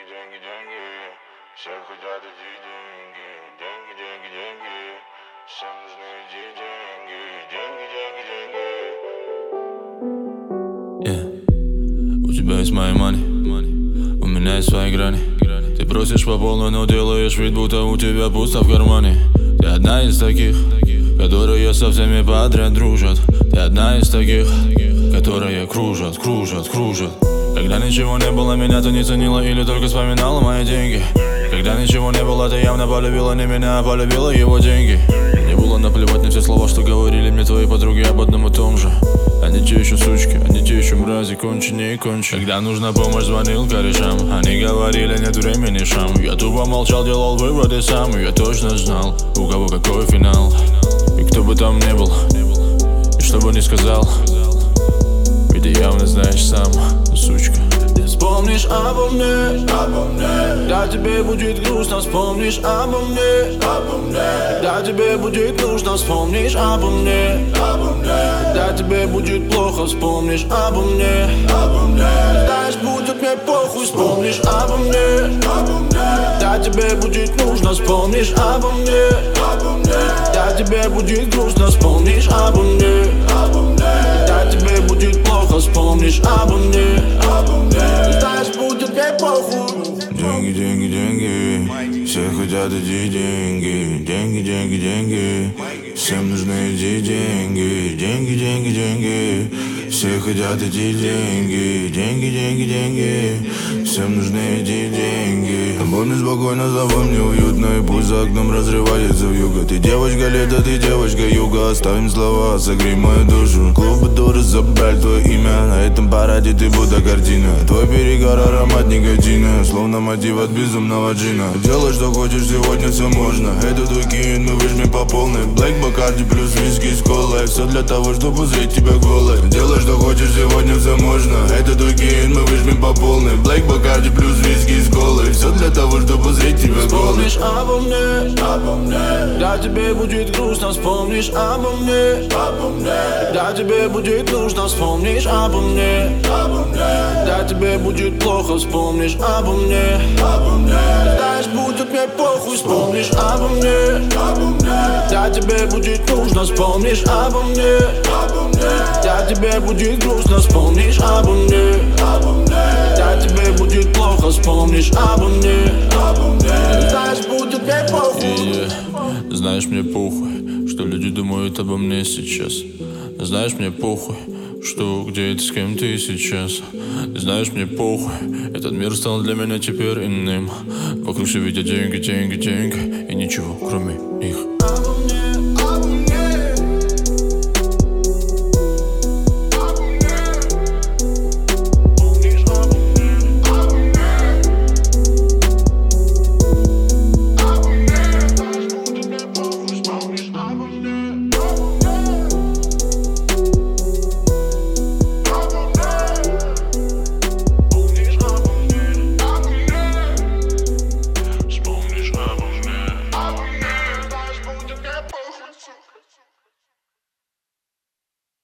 деньги, деньги. Все хотят эти деньги. Деньги, деньги, деньги. Всем нужны эти деньги. Деньги, деньги, деньги. У тебя есть мои money, у меня есть свои грани. Ты просишь по полной, но делаешь вид, будто у тебя пусто в кармане. Ты одна из таких, которые со всеми подряд дружат. Ты одна из таких, которые кружат. Когда ничего не было, меня ты не ценила или только вспоминала мои деньги. Когда ничего не было, ты явно полюбила не меня, а полюбила его деньги. Мне было наплевать на все слова, что говорили мне твои подруги об одном и том же. Они те еще сучки, они те еще мрази, конченые и конченые. Когда нужна помощь, звонил корешам. Они говорили, нет времени, шам. Я тупо молчал, делал выводы сам. И я точно знал, у кого какой финал. И кто бы там не был, и что бы ни сказал, ведь ты явно знаешь сам, сучка. Ты вспомнишь обо мне, когда тебе будет грустно, вспомнишь обо мне, когда тебе будет нужно, вспомнишь обо мне, когда тебе будет плохо, вспомнишь обо мне, знаешь, будет мне похуй, вспомнишь обо мне, когда тебе будет нужно, вспомнишь обо мне, когда тебе будет грустно, вспомнишь обо мне, когда тебе будет плохо, вспомнишь обо мне, знаешь, будет мне похуй. Деньги, деньги, деньги. Все хотят эти деньги. Деньги, деньги, деньги. Всем нужны эти деньги. Деньги, деньги, деньги. Все хотят эти деньги. Деньги, деньги, деньги. Всем нужны эти деньги. Помни спокойно, забой мне уютно. И пусть за окном разрывается вьюга. Ты девочка лета, ты девочка юга. Оставим слова, согрей мою душу. Клубы дуры забрали твое имя. На этом параде ты будто картина. Твой перегар аромат никотина. Словно мотив от безумного джина. Делай что хочешь, сегодня все можно. Это твой кин, мы выжмем по полной. Блэк, Бакарди плюс виски с колой. Все для того, чтобы узреть тебя голой. Делай что хочешь, сегодня все можно. Это твой кин, мы выжмем по полной. Блэк, Бакарди плюс виски с колой. Все для того, чтобы узреть тебя голой. Вспомнишь обо мне, когда тебе будет грустно, вспомнишь обо мне, когда тебе будет нужно, вспомнишь обо мне, когда тебе будет плохо, вспомнишь обо мне, знаешь, будет мне похуй, вспомнишь обо мне, когда тебе будет нужно, вспомнишь обо мне, когда тебе будет грустно, вспомнишь обо мне, когда тебе будет плохо, вспомнишь обо мне, знаешь, будет мне похуй. Знаешь, мне похуй, что люди думают обо мне сейчас. Знаешь, мне похуй, что где ты, с кем ты сейчас. Знаешь, мне похуй, этот мир стал для меня теперь иным. Вокруг все видят деньги, деньги, деньги, и ничего, кроме них.